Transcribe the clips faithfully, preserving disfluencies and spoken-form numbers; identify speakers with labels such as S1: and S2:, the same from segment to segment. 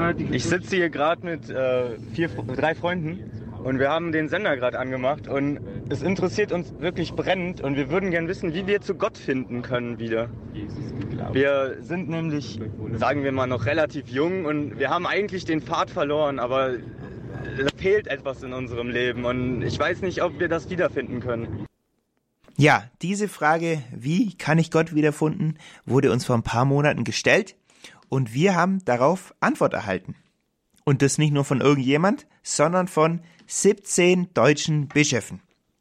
S1: Ich sitze hier gerade mit äh, vier, drei Freunden und wir haben den Sender gerade angemacht und es interessiert uns wirklich brennend und wir würden gern wissen, wie wir zu Gott finden können wieder. Wir sind nämlich, sagen wir mal, noch relativ jung und wir haben eigentlich den Pfad verloren, aber es fehlt etwas in unserem Leben und ich weiß nicht, ob wir das wiederfinden können.
S2: Ja, diese Frage, wie kann ich Gott wiederfinden, wurde uns vor ein paar Monaten gestellt und wir haben darauf Antwort erhalten. Und das nicht nur von irgendjemand, sondern von siebzehn deutschen Bischöfen.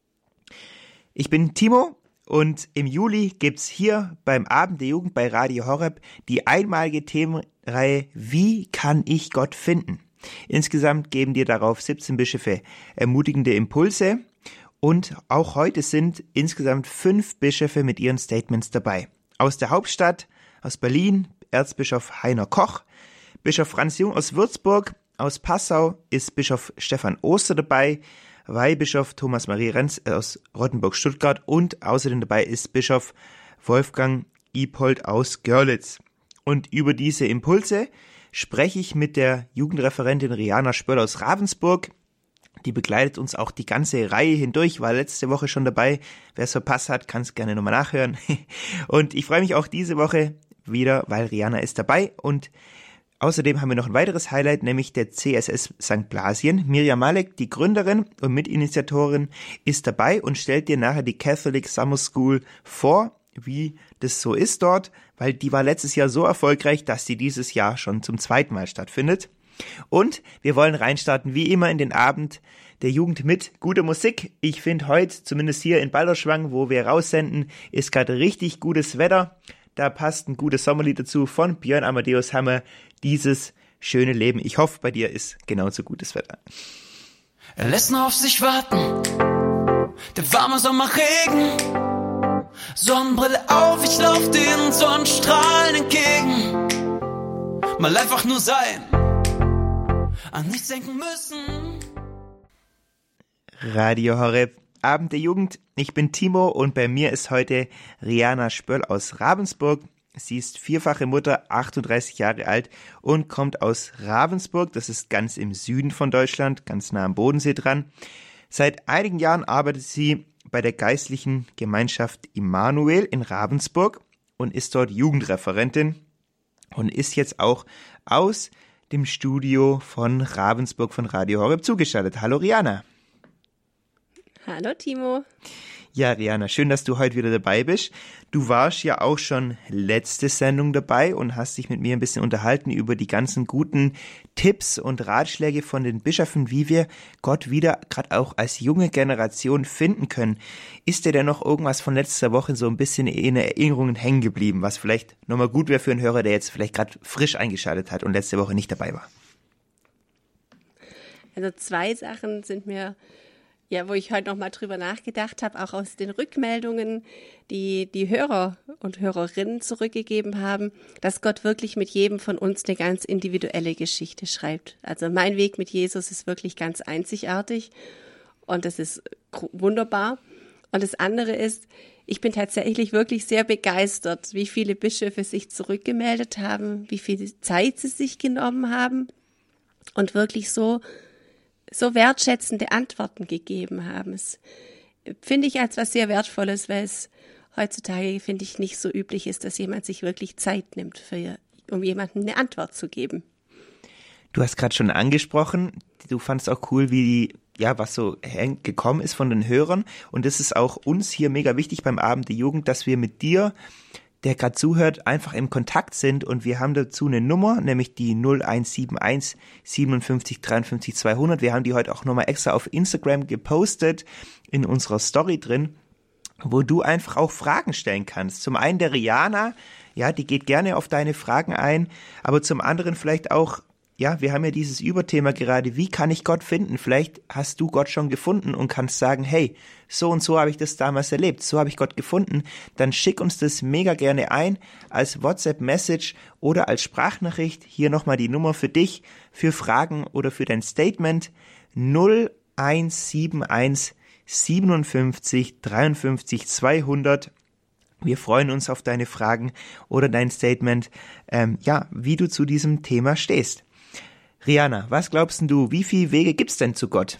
S2: Ich bin Timo und im Juli gibt's hier beim Abend der Jugend bei Radio Horeb die einmalige Themenreihe Wie kann ich Gott finden? Insgesamt geben dir darauf siebzehn Bischöfe ermutigende Impulse und auch heute sind insgesamt fünf Bischöfe mit ihren Statements dabei. Aus der Hauptstadt, aus Berlin, Erzbischof Heiner Koch, Bischof Franz Jung aus Würzburg, aus Passau ist Bischof Stefan Oster dabei, Weihbischof Thomas Marie Renz aus Rottenburg-Stuttgart und außerdem dabei ist Bischof Wolfgang Ippold aus Görlitz. Und über diese Impulse spreche ich mit der Jugendreferentin Riana Spöll aus Ravensburg. Die begleitet uns auch die ganze Reihe hindurch, war letzte Woche schon dabei. Wer es verpasst hat, kann es gerne nochmal nachhören. Und ich freue mich auch diese Woche wieder, weil Riana ist dabei. Und außerdem haben wir noch ein weiteres Highlight, nämlich der C S S Sankt Blasien. Mirjam Malek, die Gründerin und Mitinitiatorin, ist dabei und stellt dir nachher die Catholic Summer School vor, wie das so ist dort, weil die war letztes Jahr so erfolgreich, dass sie dieses Jahr schon zum zweiten Mal stattfindet. Und wir wollen reinstarten, wie immer, in den Abend der Jugend mit guter Musik. Ich finde heute, zumindest hier in Balderschwang, wo wir raussenden, ist gerade richtig gutes Wetter. Da passt ein gutes Sommerlied dazu von Björn Amadeus Hammer, dieses schöne Leben. Ich hoffe, bei dir ist genauso gutes Wetter.
S3: Er lässt nur auf sich warten, der warme Sommerregen. Sonnenbrille auf, ich lauf den Sonnenstrahlen entgegen. Mal einfach nur sein, an nichts denken müssen.
S2: Radio Horeb, Abend der Jugend. Ich bin Timo und bei mir ist heute Riana Spöll aus Ravensburg. Sie ist vierfache Mutter, achtunddreißig Jahre alt und kommt aus Ravensburg. Das ist ganz im Süden von Deutschland, ganz nah am Bodensee dran. Seit einigen Jahren arbeitet sie bei der geistlichen Gemeinschaft Immanuel in Ravensburg und ist dort Jugendreferentin und ist jetzt auch aus dem Studio von Ravensburg von Radio Horeb zugeschaltet. Hallo Riana.
S4: Hallo Timo.
S2: Ja, Riana, schön, dass du heute wieder dabei bist. Du warst ja auch schon letzte Sendung dabei und hast dich mit mir ein bisschen unterhalten über die ganzen guten Tipps und Ratschläge von den Bischöfen, wie wir Gott wieder, gerade auch als junge Generation, finden können. Ist dir denn noch irgendwas von letzter Woche so ein bisschen in Erinnerungen hängen geblieben, was vielleicht nochmal gut wäre für einen Hörer, der jetzt vielleicht gerade frisch eingeschaltet hat und letzte Woche nicht dabei war?
S4: Also zwei Sachen sind mir... Ja, wo ich heute noch mal drüber nachgedacht habe, auch aus den Rückmeldungen, die die Hörer und Hörerinnen zurückgegeben haben, dass Gott wirklich mit jedem von uns eine ganz individuelle Geschichte schreibt. Also mein Weg mit Jesus ist wirklich ganz einzigartig und das ist wunderbar. Und das andere ist, ich bin tatsächlich wirklich sehr begeistert, wie viele Bischöfe sich zurückgemeldet haben, wie viel Zeit sie sich genommen haben und wirklich so so wertschätzende Antworten gegeben haben. Das finde ich als was sehr Wertvolles, weil es heutzutage, finde ich, nicht so üblich ist, dass jemand sich wirklich Zeit nimmt, für, um jemandem eine Antwort zu geben.
S2: Du hast gerade schon angesprochen, du fandst auch cool, wie die, ja, was so gekommen ist von den Hörern. Und das ist auch uns hier mega wichtig beim Abend der Jugend, dass wir mit dir, der gerade zuhört, einfach im Kontakt sind und wir haben dazu eine Nummer, nämlich die null eins sieben eins siebenundfünfzig dreiundfünfzig zweihundert. Wir haben die heute auch nochmal extra auf Instagram gepostet, in unserer Story drin, wo du einfach auch Fragen stellen kannst. Zum einen der Riana, ja, die geht gerne auf deine Fragen ein, aber zum anderen vielleicht auch, ja, wir haben ja dieses Überthema gerade, wie kann ich Gott finden? Vielleicht hast du Gott schon gefunden und kannst sagen, hey, so und so habe ich das damals erlebt, so habe ich Gott gefunden. Dann schick uns das mega gerne ein als WhatsApp-Message oder als Sprachnachricht. Hier nochmal die Nummer für dich, für Fragen oder für dein Statement null eins sieben eins siebenundfünfzig dreiundfünfzig zweihundert. Wir freuen uns auf deine Fragen oder dein Statement, ähm, ja, wie du zu diesem Thema stehst. Rihanna, was glaubst denn du, wie viele Wege gibt's denn zu Gott?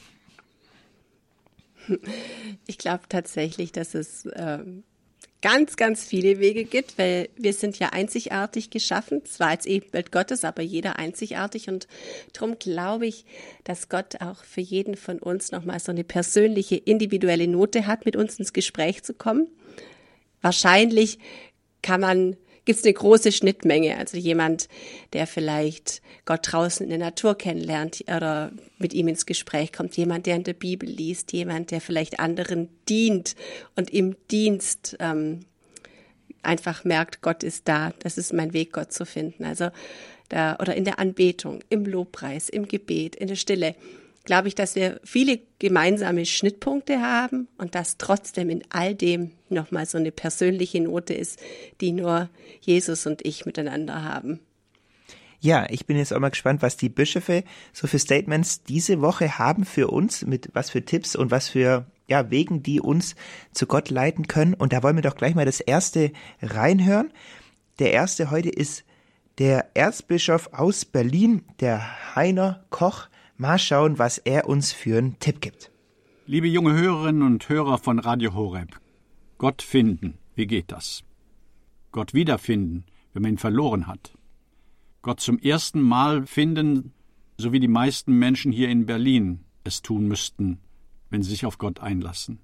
S4: Ich glaube tatsächlich, dass es äh, ganz, ganz viele Wege gibt, weil wir sind ja einzigartig geschaffen, zwar als Ebenbild Gottes, aber jeder einzigartig, und darum glaube ich, dass Gott auch für jeden von uns nochmal so eine persönliche, individuelle Note hat, mit uns ins Gespräch zu kommen. Wahrscheinlich kann man gibt es eine große Schnittmenge. Also jemand, der vielleicht Gott draußen in der Natur kennenlernt oder mit ihm ins Gespräch kommt. Jemand, der in der Bibel liest. Jemand, der vielleicht anderen dient und im Dienst ähm, einfach merkt, Gott ist da. Das ist mein Weg, Gott zu finden. Also da, oder in der Anbetung, im Lobpreis, im Gebet, in der Stille. Glaube ich, dass wir viele gemeinsame Schnittpunkte haben und dass trotzdem in all dem nochmal so eine persönliche Note ist, die nur Jesus und ich miteinander haben.
S2: Ja, ich bin jetzt auch mal gespannt, was die Bischöfe so für Statements diese Woche haben für uns, mit was für Tipps und was für ja, Wegen, die uns zu Gott leiten können. Und da wollen wir doch gleich mal das erste reinhören. Der erste heute ist der Erzbischof aus Berlin, der Heiner Koch. Mal schauen, was er uns für einen Tipp gibt.
S5: Liebe junge Hörerinnen und Hörer von Radio Horeb, Gott finden, wie geht das? Gott wiederfinden, wenn man ihn verloren hat. Gott zum ersten Mal finden, so wie die meisten Menschen hier in Berlin es tun müssten, wenn sie sich auf Gott einlassen.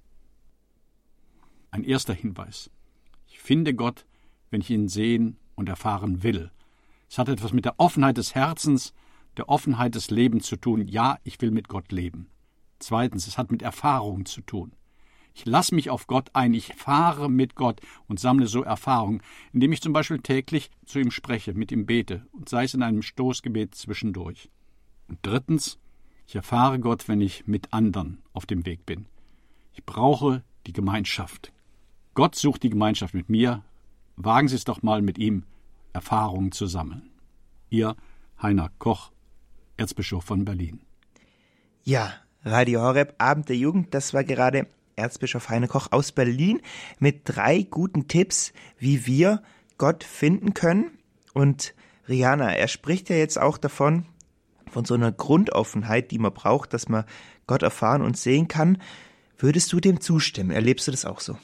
S5: Ein erster Hinweis. Ich finde Gott, wenn ich ihn sehen und erfahren will. Es hat etwas mit der Offenheit des Herzens, der Offenheit des Lebens zu tun. Ja, ich will mit Gott leben. Zweitens, es hat mit Erfahrung zu tun. Ich lasse mich auf Gott ein, ich fahre mit Gott und sammle so Erfahrung, indem ich zum Beispiel täglich zu ihm spreche, mit ihm bete und sei es in einem Stoßgebet zwischendurch. Und drittens, ich erfahre Gott, wenn ich mit anderen auf dem Weg bin. Ich brauche die Gemeinschaft. Gott sucht die Gemeinschaft mit mir. Wagen Sie es doch mal, mit ihm Erfahrungen zu sammeln. Ihr Heiner Koch, Erzbischof von Berlin.
S2: Ja, Radio Horeb, Abend der Jugend, das war gerade Erzbischof Heiner Koch aus Berlin mit drei guten Tipps, wie wir Gott finden können. Und Rihanna, er spricht ja jetzt auch davon, von so einer Grundoffenheit, die man braucht, dass man Gott erfahren und sehen kann. Würdest du dem zustimmen? Erlebst du das auch so?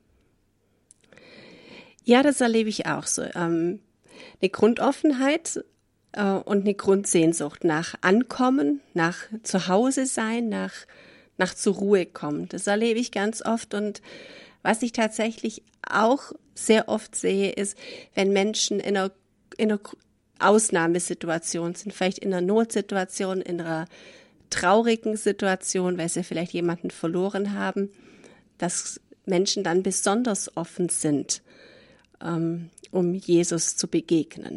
S4: Ja, das erlebe ich auch so. Ähm, eine Grundoffenheit und eine Grundsehnsucht nach Ankommen, nach Zuhause sein, nach, nach zur Ruhe kommen. Das erlebe ich ganz oft. Und was ich tatsächlich auch sehr oft sehe, ist, wenn Menschen in einer, in einer Ausnahmesituation sind, vielleicht in einer Notsituation, in einer traurigen Situation, weil sie vielleicht jemanden verloren haben, dass Menschen dann besonders offen sind, um Jesus zu begegnen.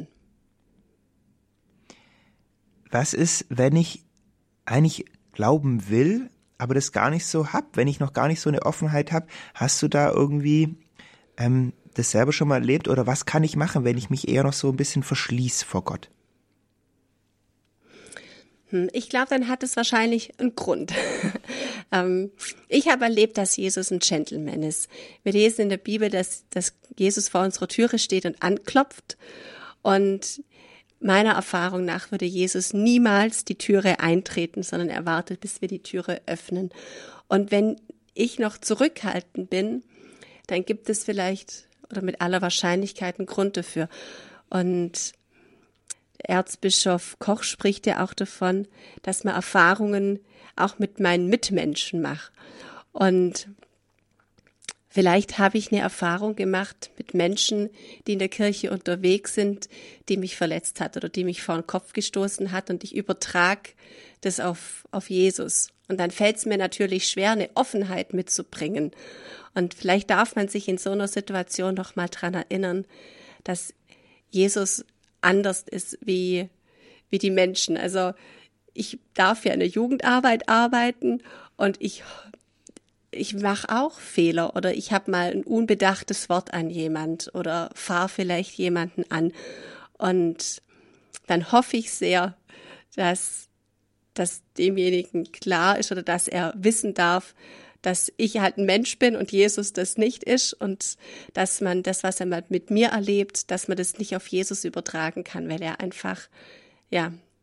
S2: Was ist, wenn ich eigentlich glauben will, aber das gar nicht so hab, wenn ich noch gar nicht so eine Offenheit habe? Hast du da irgendwie ähm, das selber schon mal erlebt? Oder was kann ich machen, wenn ich mich eher noch so ein bisschen verschließe vor Gott?
S4: Ich glaube, dann hat es wahrscheinlich einen Grund. ähm, ich habe erlebt, dass Jesus ein Gentleman ist. Wir lesen in der Bibel, dass, dass Jesus vor unserer Türe steht und anklopft. Und meiner Erfahrung nach würde Jesus niemals die Türe eintreten, sondern er wartet, bis wir die Türe öffnen. Und wenn ich noch zurückhaltend bin, dann gibt es vielleicht oder mit aller Wahrscheinlichkeit einen Grund dafür. Und Erzbischof Koch spricht ja auch davon, dass man Erfahrungen auch mit meinen Mitmenschen macht. Und vielleicht habe ich eine Erfahrung gemacht mit Menschen, die in der Kirche unterwegs sind, die mich verletzt hat oder die mich vor den Kopf gestoßen hat, und ich übertrage das auf, auf Jesus. Und dann fällt es mir natürlich schwer, eine Offenheit mitzubringen. Und vielleicht darf man sich in so einer Situation noch mal dran erinnern, dass Jesus anders ist wie, wie die Menschen. Also ich darf ja in der Jugendarbeit arbeiten und ich Ich mache auch Fehler oder ich habe mal ein unbedachtes Wort an jemand oder fahre vielleicht jemanden an. Und dann hoffe ich sehr, dass, dass demjenigen klar ist oder dass er wissen darf, dass ich halt ein Mensch bin und Jesus das nicht ist, und dass man das, was er mit mir erlebt, dass man das nicht auf Jesus übertragen kann, weil er einfach, ja,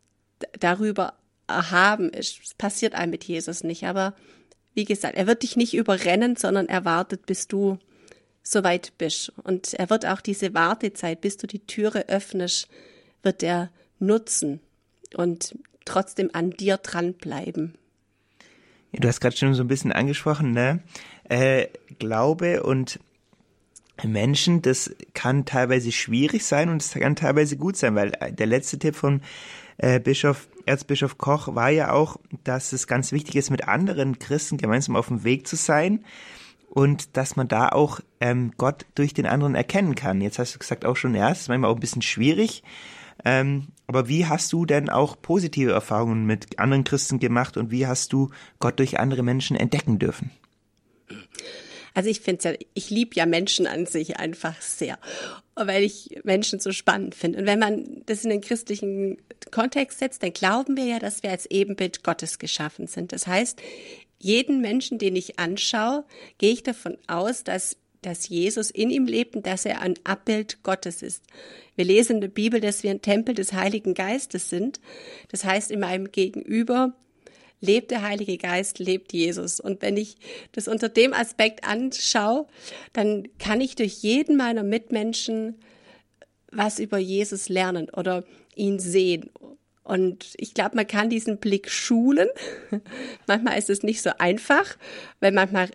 S4: darüber erhaben ist. Das passiert einem mit Jesus nicht, aber wie gesagt, er wird dich nicht überrennen, sondern er wartet, bis du soweit bist. Und er wird auch diese Wartezeit, bis du die Türe öffnest, wird er nutzen und trotzdem an dir dranbleiben.
S2: Ja, du hast gerade schon so ein bisschen angesprochen, ne? Äh, Glaube und Menschen, das kann teilweise schwierig sein und es kann teilweise gut sein, weil der letzte Tipp von äh, Bischof, Erzbischof Koch war ja auch, dass es ganz wichtig ist, mit anderen Christen gemeinsam auf dem Weg zu sein und dass man da auch ähm, Gott durch den anderen erkennen kann. Jetzt hast du gesagt auch schon, ja, es ist manchmal auch ein bisschen schwierig, ähm, aber wie hast du denn auch positive Erfahrungen mit anderen Christen gemacht und wie hast du Gott durch andere Menschen entdecken dürfen?
S4: Also ich finde ja, ich liebe ja Menschen an sich einfach sehr, weil ich Menschen so spannend finde. Und wenn man das in den christlichen Kontext setzt, dann glauben wir ja, dass wir als Ebenbild Gottes geschaffen sind. Das heißt, jeden Menschen, den ich anschaue, gehe ich davon aus, dass, dass Jesus in ihm lebt und dass er ein Abbild Gottes ist. Wir lesen in der Bibel, dass wir ein Tempel des Heiligen Geistes sind. Das heißt, in meinem Gegenüber lebt der Heilige Geist, lebt Jesus. Und wenn ich das unter dem Aspekt anschaue, dann kann ich durch jeden meiner Mitmenschen was über Jesus lernen oder ihn sehen. Und ich glaube, man kann diesen Blick schulen. Manchmal ist es nicht so einfach, weil manchmal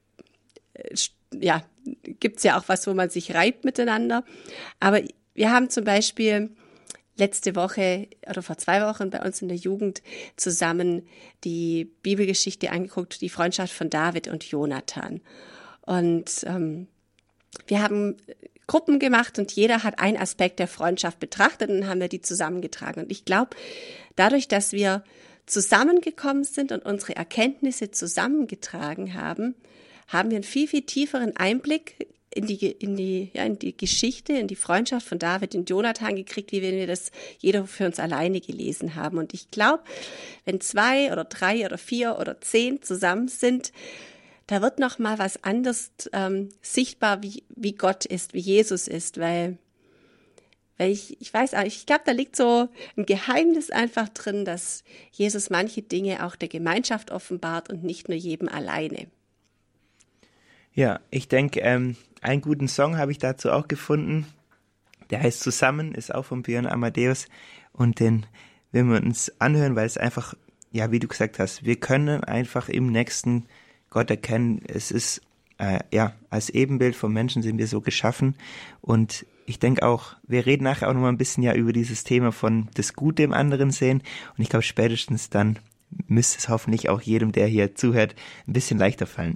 S4: ja, gibt es ja auch was, wo man sich reibt miteinander. Aber wir haben zum Beispiel letzte Woche oder vor zwei Wochen bei uns in der Jugend zusammen die Bibelgeschichte angeguckt, die Freundschaft von David und Jonathan. Und ähm, wir haben Gruppen gemacht und jeder hat einen Aspekt der Freundschaft betrachtet und dann haben wir die zusammengetragen. Und ich glaube, dadurch, dass wir zusammengekommen sind und unsere Erkenntnisse zusammengetragen haben, haben wir einen viel, viel tieferen Einblick in die, in die, ja, in die Geschichte, in die Freundschaft von David und Jonathan gekriegt, wie wenn wir das jeder für uns alleine gelesen haben. Und ich glaube, wenn zwei oder drei oder vier oder zehn zusammen sind, da wird noch mal was anderes ähm, sichtbar, wie, wie Gott ist, wie Jesus ist, weil, weil ich, ich weiß auch, ich glaube, da liegt so ein Geheimnis einfach drin, dass Jesus manche Dinge auch der Gemeinschaft offenbart und nicht nur jedem alleine.
S2: Ja, ich denke, ähm, einen guten Song habe ich dazu auch gefunden. Der heißt Zusammen, ist auch von Björn Amadeus und den werden wir uns anhören, weil es einfach, ja, wie du gesagt hast, wir können einfach im Nächsten Gott erkennen. Es ist, äh, ja, als Ebenbild von Menschen sind wir so geschaffen und ich denke auch, wir reden nachher auch noch mal ein bisschen ja über dieses Thema von das Gute im anderen sehen und ich glaube spätestens dann müsste es hoffentlich auch jedem, der hier zuhört, ein bisschen leichter fallen.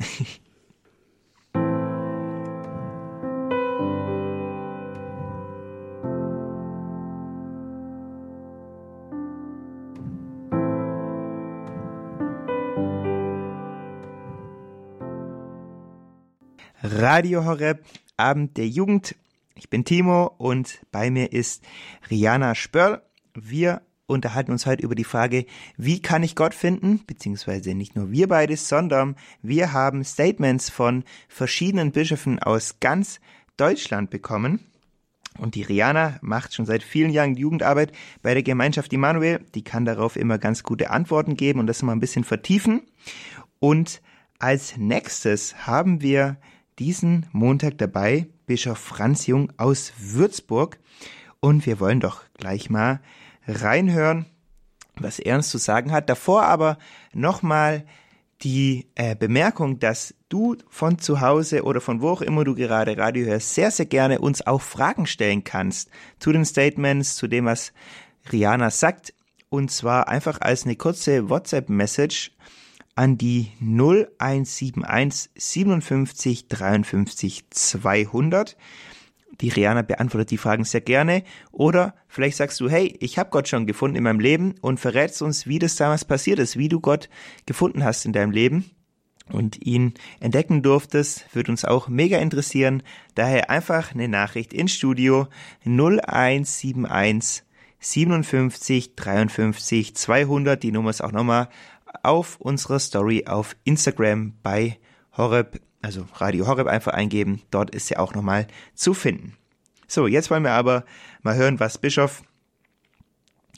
S2: Radio Horeb, Abend der Jugend. Ich bin Timo und bei mir ist Rihanna Spörl. Wir unterhalten uns heute über die Frage, wie kann ich Gott finden? Beziehungsweise nicht nur wir beide, sondern wir haben Statements von verschiedenen Bischöfen aus ganz Deutschland bekommen. Und die Rihanna macht schon seit vielen Jahren Jugendarbeit bei der Gemeinschaft Immanuel. Die kann darauf immer ganz gute Antworten geben und das mal ein bisschen vertiefen. Und als nächstes haben wir diesen Montag dabei Bischof Franz Jung aus Würzburg und wir wollen doch gleich mal reinhören, was er uns zu sagen hat. Davor aber nochmal die äh, Bemerkung, dass du von zu Hause oder von wo auch immer du gerade Radio hörst, sehr, sehr gerne uns auch Fragen stellen kannst zu den Statements, zu dem, was Rihanna sagt und zwar einfach als eine kurze WhatsApp-Message an die null eins sieben eins siebenundfünfzig dreiundfünfzig zweihundert. Die Rihanna beantwortet die Fragen sehr gerne. Oder vielleicht sagst du, hey, ich habe Gott schon gefunden in meinem Leben und verrätst uns, wie das damals passiert ist, wie du Gott gefunden hast in deinem Leben und ihn entdecken durftest, würde uns auch mega interessieren. Daher einfach eine Nachricht ins Studio null eins sieben eins siebenundfünfzig dreiundfünfzig zweihundert. Die Nummer ist auch nochmal auf unserer Story auf Instagram bei Horeb, also Radio Horeb einfach eingeben, dort ist sie auch nochmal zu finden. So, jetzt wollen wir aber mal hören, was Bischof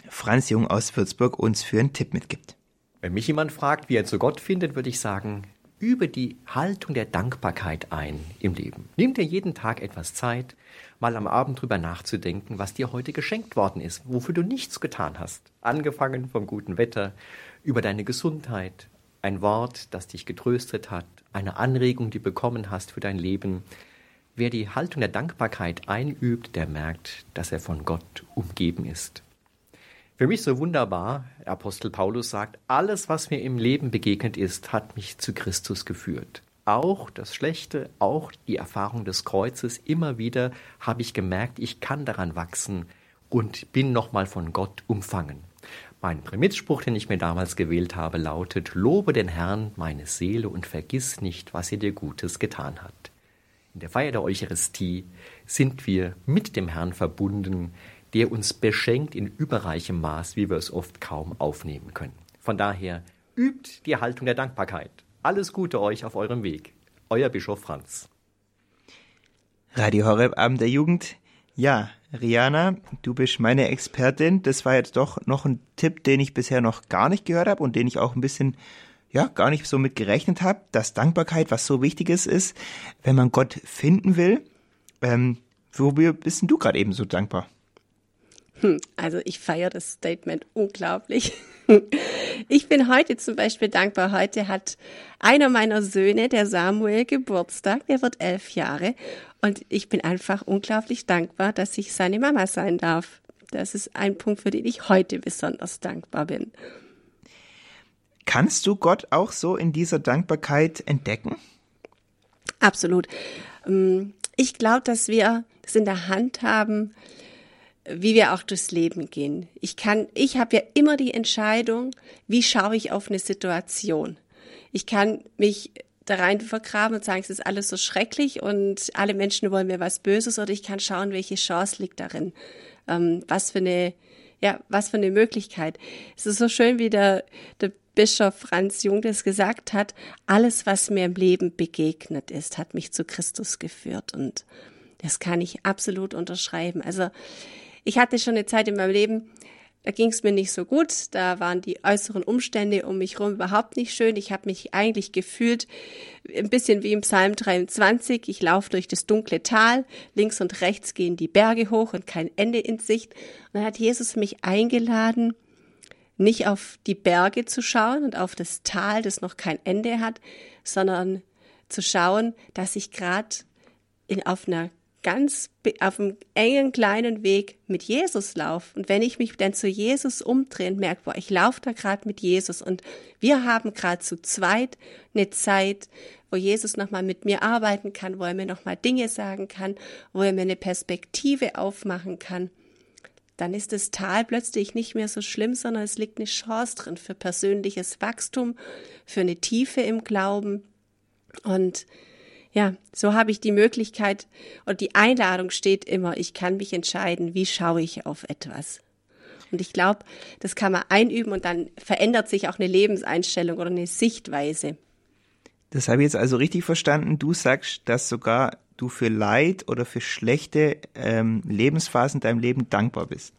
S2: Franz Jung aus Würzburg uns für einen Tipp mitgibt.
S6: Wenn mich jemand fragt, wie er zu Gott findet, würde ich sagen, übe die Haltung der Dankbarkeit ein im Leben. Nimm dir jeden Tag etwas Zeit, mal am Abend drüber nachzudenken, was dir heute geschenkt worden ist, wofür du nichts getan hast. Angefangen vom guten Wetter, über deine Gesundheit, ein Wort, das dich getröstet hat, eine Anregung, die du bekommen hast für dein Leben. Wer die Haltung der Dankbarkeit einübt, der merkt, dass er von Gott umgeben ist. Für mich so wunderbar, Apostel Paulus sagt, alles, was mir im Leben begegnet ist, hat mich zu Christus geführt. Auch das Schlechte, auch die Erfahrung des Kreuzes, immer wieder habe ich gemerkt, ich kann daran wachsen und bin nochmal von Gott umfangen. Mein Prämizspruch, den ich mir damals gewählt habe, lautet, lobe den Herrn, meine Seele, und vergiss nicht, was er dir Gutes getan hat. In der Feier der Eucharistie sind wir mit dem Herrn verbunden, der uns beschenkt in überreichem Maß, wie wir es oft kaum aufnehmen können. Von daher, übt die Haltung der Dankbarkeit. Alles Gute euch auf eurem Weg. Euer Bischof Franz.
S2: Radio Horeb, Abend der Jugend. Ja, Rihanna, du bist meine Expertin. Das war jetzt doch noch ein Tipp, den ich bisher noch gar nicht gehört habe und den ich auch ein bisschen, ja, gar nicht so mit gerechnet habe, dass Dankbarkeit was so Wichtiges ist, wenn man Gott finden will. Ähm, wofür bist denn du gerade eben so dankbar?
S4: Hm, also ich feiere das Statement unglaublich. Ich bin heute zum Beispiel dankbar. Heute hat einer meiner Söhne, der Samuel, Geburtstag. Der wird elf Jahre. Und ich bin einfach unglaublich dankbar, dass ich seine Mama sein darf. Das ist ein Punkt, für den ich heute besonders dankbar bin.
S2: Kannst du Gott auch so in dieser Dankbarkeit entdecken?
S4: Absolut. Ich glaube, dass wir es in der Hand haben, wie wir auch durchs Leben gehen. Ich kann, ich habe ja immer die Entscheidung, wie schaue ich auf eine Situation. Ich kann mich da rein vergraben und sagen, es ist alles so schrecklich und alle Menschen wollen mir was Böses, oder ich kann schauen, welche Chance liegt darin. Ähm, was für eine, ja, was für eine Möglichkeit. Es ist so schön, wie der, der Bischof Franz Jung das gesagt hat, alles, was mir im Leben begegnet ist, hat mich zu Christus geführt, und das kann ich absolut unterschreiben. Also ich hatte schon eine Zeit in meinem Leben, da ging es mir nicht so gut, da waren die äußeren Umstände um mich herum überhaupt nicht schön. Ich habe mich eigentlich gefühlt ein bisschen wie im Psalm dreiundzwanzig, ich laufe durch das dunkle Tal, links und rechts gehen die Berge hoch und kein Ende in Sicht. Und dann hat Jesus mich eingeladen, nicht auf die Berge zu schauen und auf das Tal, das noch kein Ende hat, sondern zu schauen, dass ich gerade auf einer ganz auf einem engen kleinen Weg mit Jesus laufe. Und wenn ich mich dann zu Jesus umdrehe und merke, boah, ich laufe da gerade mit Jesus und wir haben gerade zu zweit eine Zeit, wo Jesus nochmal mit mir arbeiten kann, wo er mir nochmal Dinge sagen kann, wo er mir eine Perspektive aufmachen kann, dann ist das Tal plötzlich nicht mehr so schlimm, sondern es liegt eine Chance drin für persönliches Wachstum, für eine Tiefe im Glauben. Und ja, so habe ich die Möglichkeit, und die Einladung steht immer, ich kann mich entscheiden, wie schaue ich auf etwas. Und ich glaube, das kann man einüben und dann verändert sich auch eine Lebenseinstellung oder eine Sichtweise.
S2: Das habe ich jetzt also richtig verstanden. Du sagst, dass sogar du für Leid oder für schlechte ähm, Lebensphasen in deinem Leben dankbar bist.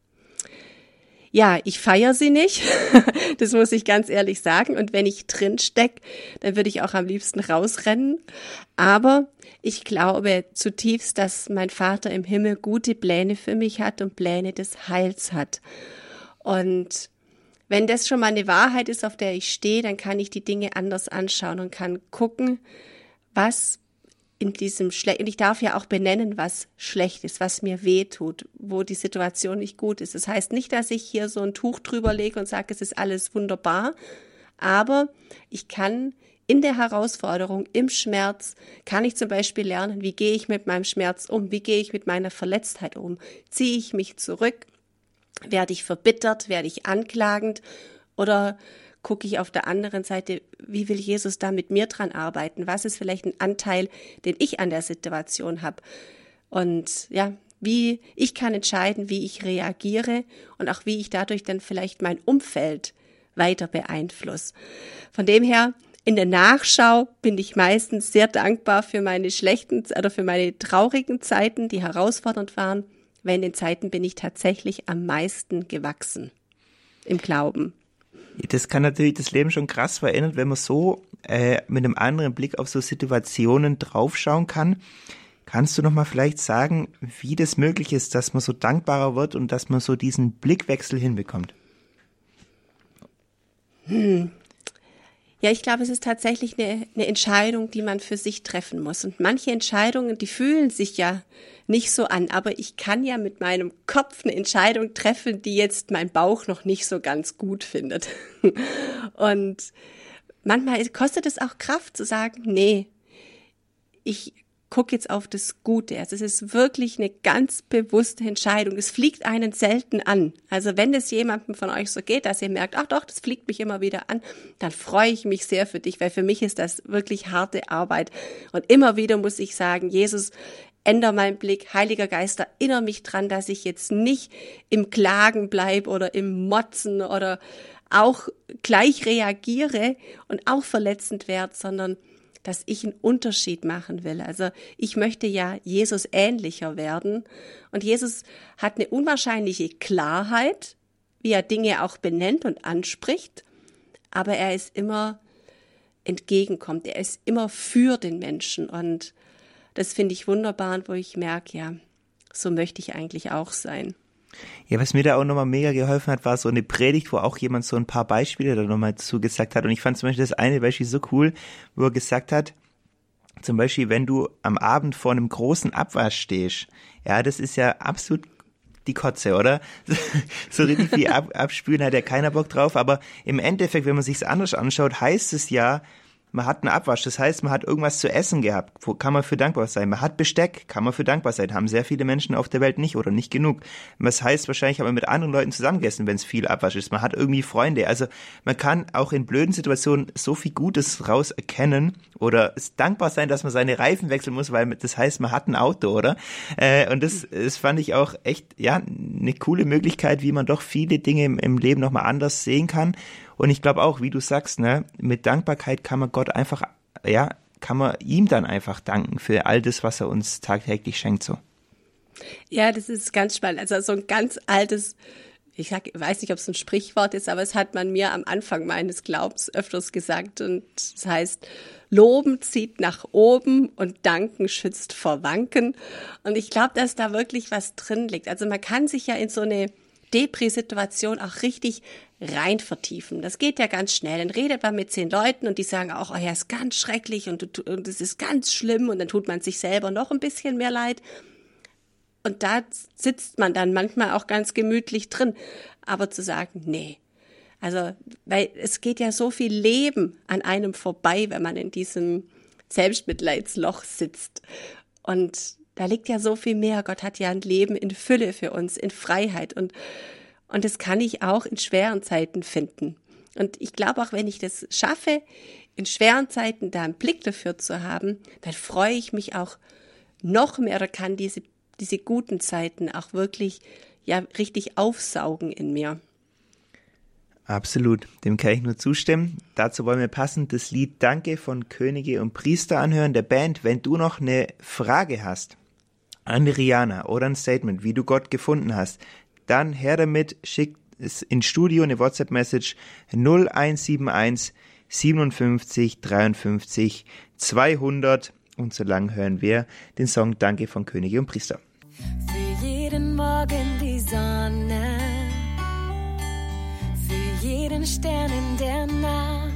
S4: Ja, ich feiere sie nicht, das muss ich ganz ehrlich sagen. Und wenn ich drin stecke, dann würde ich auch am liebsten rausrennen. Aber ich glaube zutiefst, dass mein Vater im Himmel gute Pläne für mich hat und Pläne des Heils hat. Und wenn das schon mal eine Wahrheit ist, auf der ich stehe, dann kann ich die Dinge anders anschauen und kann gucken, was in diesem Schlecht, und ich darf ja auch benennen, was schlecht ist, was mir weh tut, wo die Situation nicht gut ist. Das heißt nicht, dass ich hier so ein Tuch drüber lege und sage, es ist alles wunderbar, aber ich kann in der Herausforderung, im Schmerz, kann ich zum Beispiel lernen, wie gehe ich mit meinem Schmerz um, wie gehe ich mit meiner Verletztheit um, ziehe ich mich zurück, werde ich verbittert, werde ich anklagend oder gucke ich auf der anderen Seite, wie will Jesus da mit mir dran arbeiten? Was ist vielleicht ein Anteil, den ich an der Situation habe? Und ja, wie ich kann entscheiden, wie ich reagiere und auch wie ich dadurch dann vielleicht mein Umfeld weiter beeinflusse. Von dem her, in der Nachschau bin ich meistens sehr dankbar für meine schlechten oder für meine traurigen Zeiten, die herausfordernd waren. weil in den Zeiten bin ich tatsächlich am meisten gewachsen im Glauben.
S2: Das kann natürlich das Leben schon krass verändern, wenn man so äh, mit einem anderen Blick auf so Situationen draufschauen kann. Kannst du noch mal vielleicht sagen, wie das möglich ist, dass man so dankbarer wird und dass man so diesen Blickwechsel hinbekommt?
S4: Hm. Ja, ich glaube, es ist tatsächlich eine, eine Entscheidung, die man für sich treffen muss. Und manche Entscheidungen, die fühlen sich ja nicht so an, aber ich kann ja mit meinem Kopf eine Entscheidung treffen, die jetzt mein Bauch noch nicht so ganz gut findet. Und manchmal kostet es auch Kraft zu sagen, nee, ich guck jetzt auf das Gute. Also es ist wirklich eine ganz bewusste Entscheidung. Es fliegt einen selten an. Also wenn es jemandem von euch so geht, dass ihr merkt, ach doch, das fliegt mich immer wieder an, dann freue ich mich sehr für dich, weil für mich ist das wirklich harte Arbeit. Und immer wieder muss ich sagen, Jesus, änder meinen Blick, Heiliger Geist, erinnere mich dran, dass ich jetzt nicht im Klagen bleibe oder im Motzen oder auch gleich reagiere und auch verletzend werde, sondern dass ich einen Unterschied machen will. Also ich möchte ja Jesus ähnlicher werden. Und Jesus hat eine unwahrscheinliche Klarheit, wie er Dinge auch benennt und anspricht. Aber er ist immer entgegenkommt. Er ist immer für den Menschen. Und das finde ich wunderbar und wo ich merke, ja, so möchte ich eigentlich auch sein.
S2: Ja, was mir da auch nochmal mega geholfen hat, war so eine Predigt, wo auch jemand so ein paar Beispiele da nochmal zugesagt hat. Und ich fand zum Beispiel das eine Beispiel so cool, wo er gesagt hat, zum Beispiel, wenn du am Abend vor einem großen Abwasch stehst, ja, das ist ja absolut die Kotze, oder? So richtig viel ab, abspülen hat ja keiner Bock drauf. Aber im Endeffekt, wenn man sich's anders anschaut, heißt es ja, man hat einen Abwasch, das heißt, man hat irgendwas zu essen gehabt, wo kann man für dankbar sein. Man hat Besteck, kann man für dankbar sein. Haben sehr viele Menschen auf der Welt nicht oder nicht genug. Das heißt, wahrscheinlich hat man mit anderen Leuten zusammengegessen, wenn es viel Abwasch ist. Man hat irgendwie Freunde. Also man kann auch in blöden Situationen so viel Gutes raus erkennen oder dankbar sein, dass man seine Reifen wechseln muss, weil das heißt, man hat ein Auto, oder? Äh, und das, das fand ich auch echt, ja, eine coole Möglichkeit, wie man doch viele Dinge im, im Leben nochmal anders sehen kann. Und ich glaube auch, wie du sagst, ne, mit Dankbarkeit kann man Gott einfach, ja, kann man ihm dann einfach danken für all das, was er uns tagtäglich schenkt, so.
S4: Ja, das ist ganz spannend. Also so ein ganz altes, ich sag, weiß nicht, ob es ein Sprichwort ist, aber es hat man mir am Anfang meines Glaubens öfters gesagt. Und das heißt, Loben zieht nach oben und Danken schützt vor Wanken. Und ich glaube, dass da wirklich was drin liegt. Also man kann sich ja in so eine Depri-Situation auch richtig rein vertiefen. Das geht ja ganz schnell. Dann redet man mit zehn Leuten und die sagen auch, oh ja, ist ganz schrecklich und es ist ganz schlimm und dann tut man sich selber noch ein bisschen mehr leid. Und da sitzt man dann manchmal auch ganz gemütlich drin. Aber zu sagen, nee. Also, weil es geht ja so viel Leben an einem vorbei, wenn man in diesem Selbstmitleidsloch sitzt. Und da liegt ja so viel mehr. Gott hat ja ein Leben in Fülle für uns, in Freiheit. Und, und das kann ich auch in schweren Zeiten finden. Und ich glaube auch, wenn ich das schaffe, in schweren Zeiten da einen Blick dafür zu haben, dann freue ich mich auch noch mehr oder kann diese, diese guten Zeiten auch wirklich, ja, richtig aufsaugen in mir.
S2: Absolut, dem kann ich nur zustimmen. Dazu wollen wir passend das Lied Danke von Könige und Priester anhören, der Band. Wenn du noch eine Frage hast an Rihanna oder ein Statement, wie du Gott gefunden hast, dann her damit, schick es ins Studio eine WhatsApp-Message null eins sieben eins siebenundfünfzig dreiundfünfzig zweihundert und so lang hören wir den Song Danke von Könige und Priester.
S7: Für jeden Morgen die Sonne, für jeden Stern in der Nacht,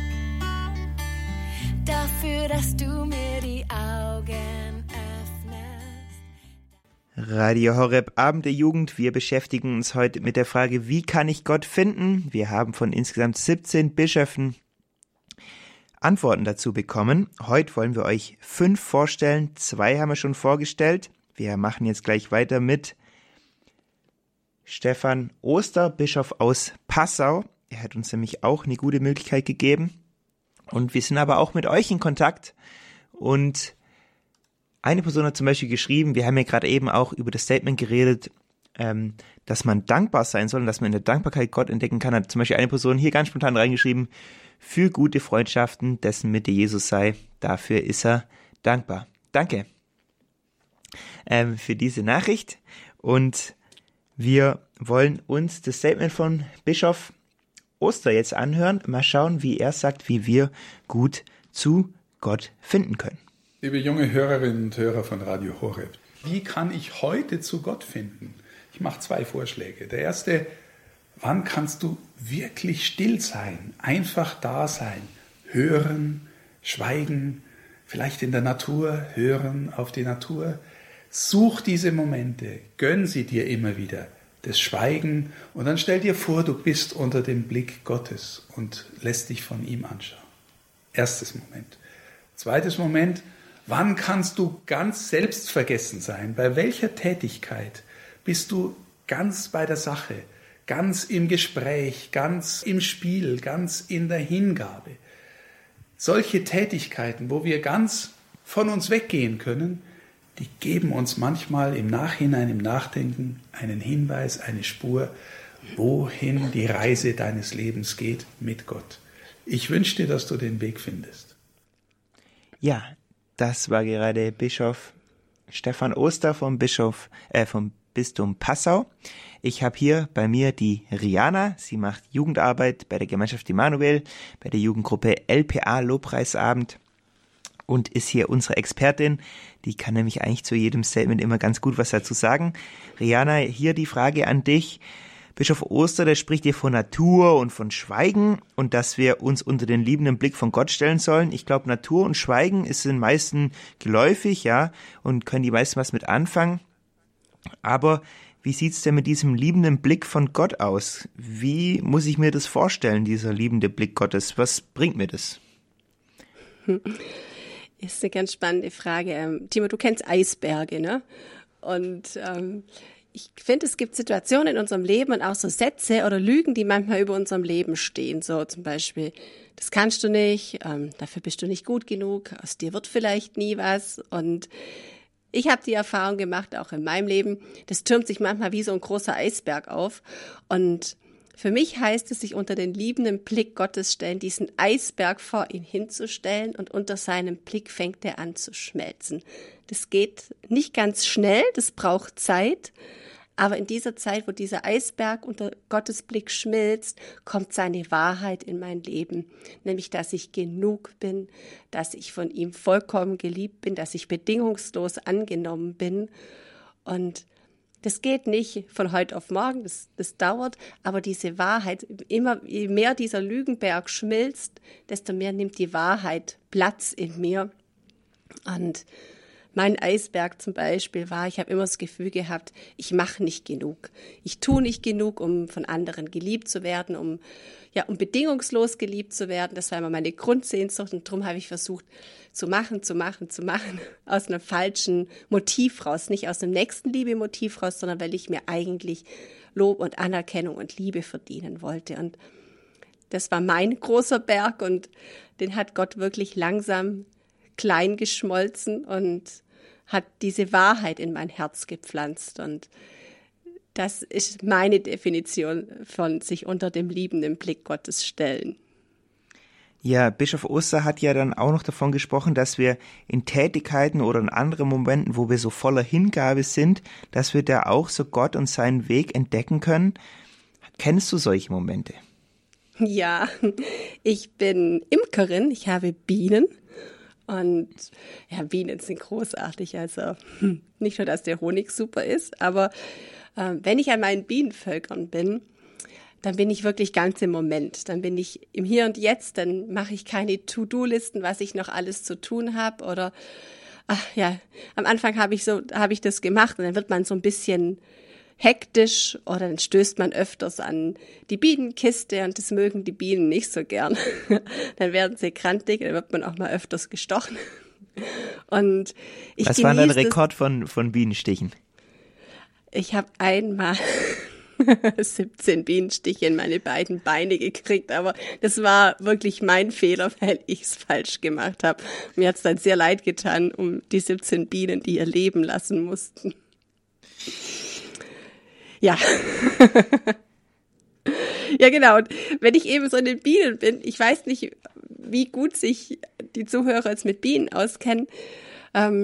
S7: dafür, dass du mir die Augen öffnest.
S2: Radio Horeb, Abend der Jugend. Wir beschäftigen uns heute mit der Frage, wie kann ich Gott finden? Wir haben von insgesamt siebzehn Bischöfen Antworten dazu bekommen. Heute wollen wir euch fünf vorstellen. Zwei haben wir schon vorgestellt. Wir machen jetzt gleich weiter mit Stefan Oster, Bischof aus Passau. Er hat uns nämlich auch eine gute Möglichkeit gegeben. Und wir sind aber auch mit euch in Kontakt. Und eine Person hat zum Beispiel geschrieben, wir haben ja gerade eben auch über das Statement geredet, ähm, dass man dankbar sein soll und dass man in der Dankbarkeit Gott entdecken kann. Hat zum Beispiel eine Person hier ganz spontan reingeschrieben, für gute Freundschaften, dessen Mitte Jesus sei, dafür ist er dankbar. Danke ähm, für diese Nachricht. Und wir wollen uns das Statement von Bischof Oster jetzt anhören. Mal schauen, wie er sagt, wie wir gut zu Gott finden können.
S8: Liebe junge Hörerinnen und Hörer von Radio Horeb, wie kann ich heute zu Gott finden? Ich mache zwei Vorschläge. Der erste, wann kannst du wirklich still sein, einfach da sein, hören, schweigen, vielleicht in der Natur, hören auf die Natur. Such diese Momente, gönn sie dir immer wieder, das Schweigen, und dann stell dir vor, du bist unter dem Blick Gottes und lässt dich von ihm anschauen. Erstes Moment. Zweites Moment, wann kannst du ganz selbstvergessen sein? Bei welcher Tätigkeit bist du ganz bei der Sache, ganz im Gespräch, ganz im Spiel, ganz in der Hingabe? Solche Tätigkeiten, wo wir ganz von uns weggehen können, die geben uns manchmal im Nachhinein, im Nachdenken einen Hinweis, eine Spur, wohin die Reise deines Lebens geht mit Gott. Ich wünsche dir, dass du den Weg findest.
S2: Ja, das war gerade Bischof Stefan Oster vom Bischof, äh, vom Bistum Passau. Ich habe hier bei mir die Riana. Sie macht Jugendarbeit bei der Gemeinschaft Immanuel, bei der Jugendgruppe L P A Lobpreisabend und ist hier unsere Expertin. Die kann nämlich eigentlich zu jedem Statement immer ganz gut was dazu sagen. Riana, hier die Frage an dich. Bischof Oster, der spricht hier von Natur und von Schweigen und dass wir uns unter den liebenden Blick von Gott stellen sollen. Ich glaube, Natur und Schweigen ist den meisten geläufig, ja, und können die meisten was mit anfangen. Aber wie sieht's denn mit diesem liebenden Blick von Gott aus? Wie muss ich mir das vorstellen, dieser liebende Blick Gottes? Was bringt mir das?
S4: Ist eine ganz spannende Frage. Ähm, Timo, du kennst Eisberge, ne? Und ähm, ich finde, es gibt Situationen in unserem Leben und auch so Sätze oder Lügen, die manchmal über unserem Leben stehen. So zum Beispiel, das kannst du nicht, ähm, dafür bist du nicht gut genug, aus dir wird vielleicht nie was. Und ich habe die Erfahrung gemacht, auch in meinem Leben, das türmt sich manchmal wie so ein großer Eisberg auf. Und für mich heißt es, sich unter den liebenden Blick Gottes stellen, diesen Eisberg vor ihn hinzustellen und unter seinem Blick fängt er an zu schmelzen. Das geht nicht ganz schnell, das braucht Zeit, aber in dieser Zeit, wo dieser Eisberg unter Gottes Blick schmilzt, kommt seine Wahrheit in mein Leben, nämlich, dass ich genug bin, dass ich von ihm vollkommen geliebt bin, dass ich bedingungslos angenommen bin. Und das geht nicht von heute auf morgen, das, das dauert, aber diese Wahrheit, immer je mehr dieser Lügenberg schmilzt, desto mehr nimmt die Wahrheit Platz in mir. Und mein Eisberg zum Beispiel war, ich habe immer das Gefühl gehabt, ich mache nicht genug. Ich tue nicht genug, um von anderen geliebt zu werden, um, ja, um bedingungslos geliebt zu werden. Das war immer meine Grundsehnsucht und darum habe ich versucht, zu machen, zu machen, zu machen, aus einem falschen Motiv raus, nicht aus einem Nächstenliebe-Motiv raus, sondern weil ich mir eigentlich Lob und Anerkennung und Liebe verdienen wollte. Und das war mein großer Berg und den hat Gott wirklich langsam klein geschmolzen und hat diese Wahrheit in mein Herz gepflanzt. Und das ist meine Definition von sich unter dem liebenden Blick Gottes stellen.
S2: Ja, Bischof Oster hat ja dann auch noch davon gesprochen, dass wir in Tätigkeiten oder in anderen Momenten, wo wir so voller Hingabe sind, dass wir da auch so Gott und seinen Weg entdecken können. Kennst du solche Momente?
S4: Ja, ich bin Imkerin, ich habe Bienen und ja, Bienen sind großartig. Also hm, nicht nur, dass der Honig super ist, aber äh, wenn ich an meinen Bienenvölkern bin, dann bin ich wirklich ganz im Moment. Dann bin ich im Hier und Jetzt, dann mache ich keine To-Do-Listen, was ich noch alles zu tun habe. Oder ach ja, am Anfang habe ich so, habe ich das gemacht und dann wird man so ein bisschen hektisch oder dann stößt man öfters an die Bienenkiste und das mögen die Bienen nicht so gern. Dann werden sie krantig, dann wird man auch mal öfters gestochen. Und ich
S2: Was war dein Rekord von, von Bienenstichen?
S4: Ich habe einmal siebzehn Bienenstiche in meine beiden Beine gekriegt, aber das war wirklich mein Fehler, weil ich es falsch gemacht habe. Mir hat es dann sehr leid getan um die siebzehn Bienen, die ihr Leben lassen mussten. Ja. Ja, genau. Und wenn ich eben so in den Bienen bin, ich weiß nicht, wie gut sich die Zuhörer jetzt mit Bienen auskennen. Ähm,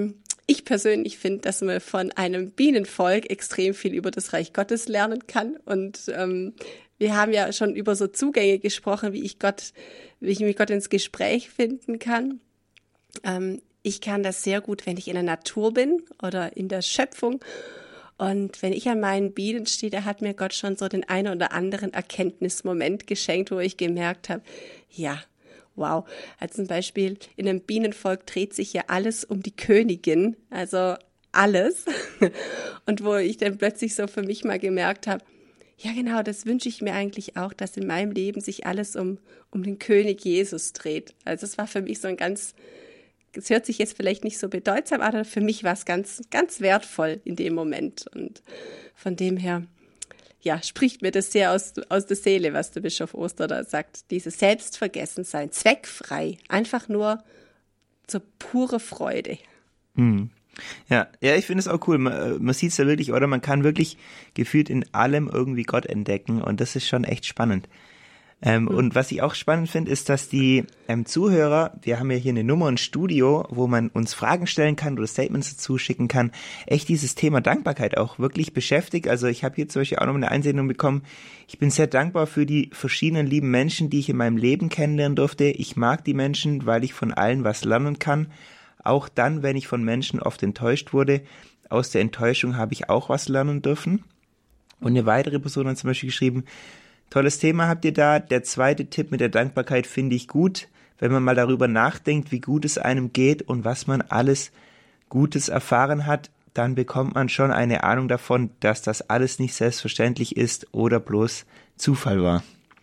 S4: ich persönlich finde, dass man von einem Bienenvolk extrem viel über das Reich Gottes lernen kann. Und ähm, wir haben ja schon über so Zugänge gesprochen, wie ich Gott, wie ich mit Gott ins Gespräch finden kann. Ähm, ich kann das sehr gut, wenn ich in der Natur bin oder in der Schöpfung. Und wenn ich an meinen Bienen stehe, da hat mir Gott schon so den einen oder anderen Erkenntnismoment geschenkt, wo ich gemerkt habe, ja, wow. Also zum Beispiel in einem Bienenvolk dreht sich ja alles um die Königin, also alles. Und wo ich dann plötzlich so für mich mal gemerkt habe, ja genau, das wünsche ich mir eigentlich auch, dass in meinem Leben sich alles um, um den König Jesus dreht. Also es war für mich so ein ganz, es hört sich jetzt vielleicht nicht so bedeutsam, aber für mich war es ganz, ganz wertvoll in dem Moment. Und von dem her, ja, spricht mir das sehr aus, aus der Seele, was der Bischof Oster da sagt. Dieses Selbstvergessensein, zweckfrei, einfach nur zur pure Freude.
S2: Hm. Ja, ja, ich finde es auch cool. Man, man sieht es ja wirklich, oder man kann wirklich gefühlt in allem irgendwie Gott entdecken und das ist schon echt spannend. Ähm, mhm. Und was ich auch spannend finde, ist, dass die ähm, Zuhörer, wir haben ja hier eine Nummer, ein Studio, wo man uns Fragen stellen kann oder Statements dazu schicken kann, echt dieses Thema Dankbarkeit auch wirklich beschäftigt. Also ich habe hier zum Beispiel auch noch eine Einsendung bekommen. Ich bin sehr dankbar für die verschiedenen lieben Menschen, die ich in meinem Leben kennenlernen durfte. Ich mag die Menschen, weil ich von allen was lernen kann. Auch dann, wenn ich von Menschen oft enttäuscht wurde. Aus der Enttäuschung habe ich auch was lernen dürfen. Und eine weitere Person hat zum Beispiel geschrieben, tolles Thema habt ihr da. Der zweite Tipp mit der Dankbarkeit finde ich gut, wenn man mal darüber nachdenkt, wie gut es einem geht und was man alles Gutes erfahren hat, dann bekommt man schon eine Ahnung davon, dass das alles nicht selbstverständlich ist oder bloß Zufall war.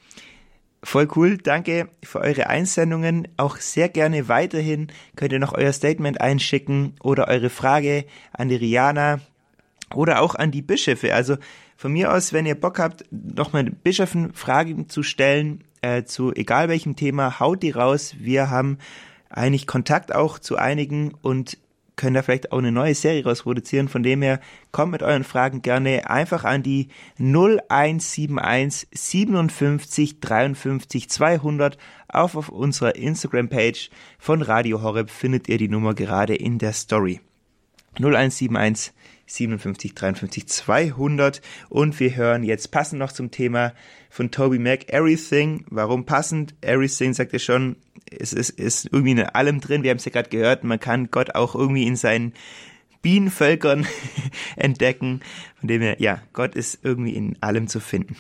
S2: Voll cool, danke für eure Einsendungen. Auch sehr gerne weiterhin könnt ihr noch euer Statement einschicken oder eure Frage an die Riana oder auch an die Bischöfe. Also von mir aus, wenn ihr Bock habt, nochmal Bischöfen Fragen zu stellen, äh, zu egal welchem Thema, haut die raus. Wir haben eigentlich Kontakt auch zu einigen und können da vielleicht auch eine neue Serie raus produzieren. Von dem her, kommt mit euren Fragen gerne einfach an die null eins sieben eins siebenundfünfzig dreiundfünfzig zweihundert. Auf, auf unserer Instagram-Page von Radio Horeb findet ihr die Nummer gerade in der Story. null eins sieben eins siebenundfünfzig dreiundfünfzig zweihundert. Und wir hören jetzt passend noch zum Thema von Toby Mac, Everything. Warum passend? Everything sagt er schon, es ist, ist irgendwie in allem drin. Wir haben es ja gerade gehört, man kann Gott auch irgendwie in seinen Bienenvölkern entdecken. Von dem her, ja, Gott ist irgendwie in allem zu finden.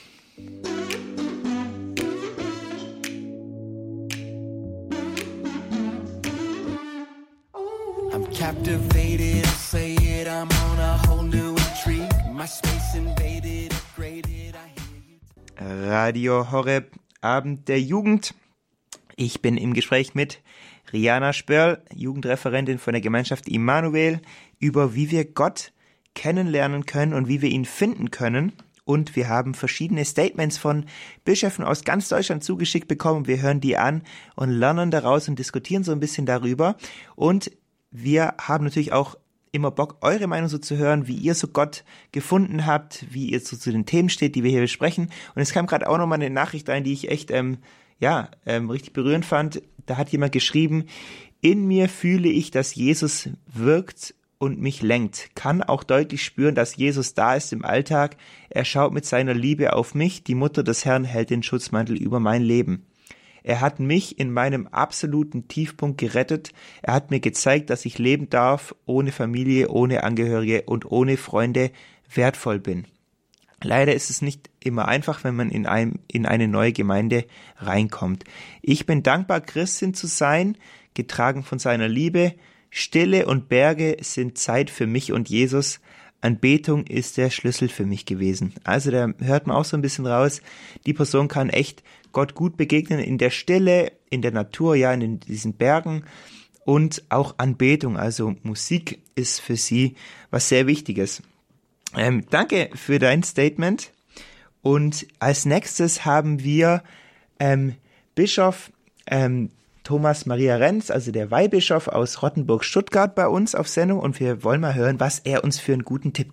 S3: I'm captivated, I'll say it, I'm on a whole new intrigue. My space invaded, upgraded, I hear you.
S2: Radio Horeb, Abend der Jugend. Ich bin im Gespräch mit Riana Spörl, Jugendreferentin von der Gemeinschaft Immanuel, über wie wir Gott kennenlernen können und wie wir ihn finden können. Und wir haben verschiedene Statements von Bischöfen aus ganz Deutschland zugeschickt bekommen. Wir hören die an und lernen daraus und diskutieren so ein bisschen darüber. Und wir haben natürlich auch immer Bock, eure Meinung so zu hören, wie ihr so Gott gefunden habt, wie ihr so zu den Themen steht, die wir hier besprechen. Und es kam gerade auch nochmal eine Nachricht rein, die ich echt ähm, ja ähm, richtig berührend fand. Da hat jemand geschrieben, in mir fühle ich, dass Jesus wirkt und mich lenkt. Kann auch deutlich spüren, dass Jesus da ist im Alltag. Er schaut mit seiner Liebe auf mich. Die Mutter des Herrn hält den Schutzmantel über mein Leben. Er hat mich in meinem absoluten Tiefpunkt gerettet. Er hat mir gezeigt, dass ich leben darf, ohne Familie, ohne Angehörige und ohne Freunde wertvoll bin. Leider ist es nicht immer einfach, wenn man in, einem, in eine neue Gemeinde reinkommt. Ich bin dankbar, Christin zu sein, getragen von seiner Liebe. Stille und Berge sind Zeit für mich und Jesus. Anbetung ist der Schlüssel für mich gewesen. Also da hört man auch so ein bisschen raus, die Person kann echt Gott gut begegnen in der Stille, in der Natur, ja, in diesen Bergen und auch Anbetung, also Musik ist für sie was sehr Wichtiges. Ähm, danke für dein Statement und als nächstes haben wir ähm, Bischof ähm, Thomas Maria Renz, also der Weihbischof aus Rottenburg-Stuttgart bei uns auf Sendung und wir wollen mal hören, was er uns für einen guten Tipp gibt.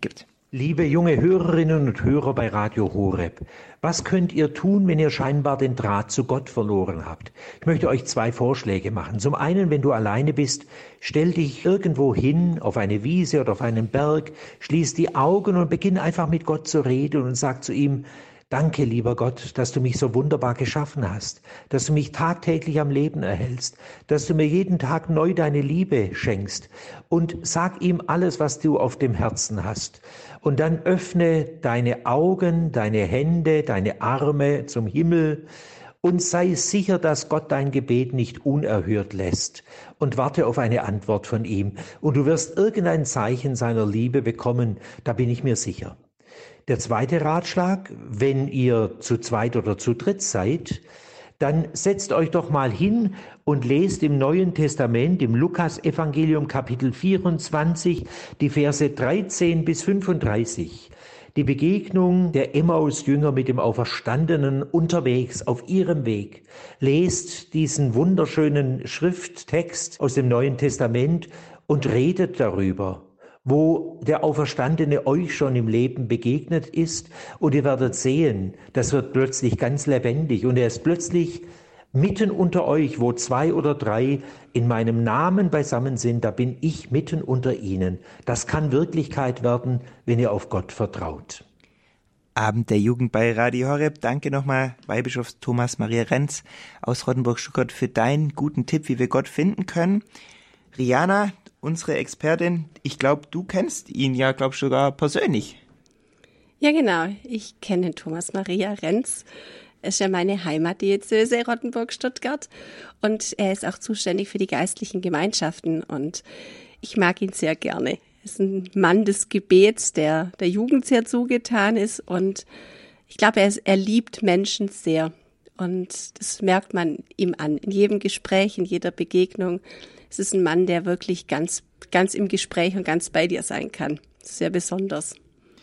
S9: Liebe junge Hörerinnen und Hörer bei Radio Horeb, was könnt ihr tun, wenn ihr scheinbar den Draht zu Gott verloren habt? Ich möchte euch zwei Vorschläge machen. Zum einen, wenn du alleine bist, stell dich irgendwo hin, auf eine Wiese oder auf einen Berg, schließ die Augen und beginn einfach mit Gott zu reden und sag zu ihm: Danke, lieber Gott, dass du mich so wunderbar geschaffen hast, dass du mich tagtäglich am Leben erhältst, dass du mir jeden Tag neu deine Liebe schenkst, und sag ihm alles, was du auf dem Herzen hast. Und dann öffne deine Augen, deine Hände, deine Arme zum Himmel und sei sicher, dass Gott dein Gebet nicht unerhört lässt, und warte auf eine Antwort von ihm. Und du wirst irgendein Zeichen seiner Liebe bekommen, da bin ich mir sicher. Der zweite Ratschlag: Wenn ihr zu zweit oder zu dritt seid, dann setzt euch doch mal hin und lest im Neuen Testament, im Lukas-Evangelium Kapitel vierundzwanzig, die Verse dreizehn bis fünfunddreißig. Die Begegnung der Emmaus-Jünger mit dem Auferstandenen unterwegs auf ihrem Weg. Lest diesen wunderschönen Schrifttext aus dem Neuen Testament und redet darüber, wo der Auferstandene euch schon im Leben begegnet ist, und ihr werdet sehen, das wird plötzlich ganz lebendig, und er ist plötzlich mitten unter euch, wo zwei oder drei in meinem Namen beisammen sind, da bin ich mitten unter ihnen. Das kann Wirklichkeit werden, wenn ihr auf Gott vertraut.
S2: Abend der Jugend bei Radio Horeb. Danke nochmal, Weihbischof Thomas Maria Renz aus Rottenburg-Stuttgart, für deinen guten Tipp, wie wir Gott finden können. Rihanna, unsere Expertin, ich glaube, du kennst ihn ja, glaube ich, sogar persönlich.
S4: Ja, genau. Ich kenne Thomas Maria Renz. Er ist ja meine Heimatdiözese Rottenburg-Stuttgart, und er ist auch zuständig für die geistlichen Gemeinschaften, und ich mag ihn sehr gerne. Er ist ein Mann des Gebets, der der Jugend sehr zugetan ist, und ich glaube, er, ist, er liebt Menschen sehr, und das merkt man ihm an, in jedem Gespräch, in jeder Begegnung. Es ist ein Mann, der wirklich ganz, ganz im Gespräch und ganz bei dir sein kann. Sehr besonders.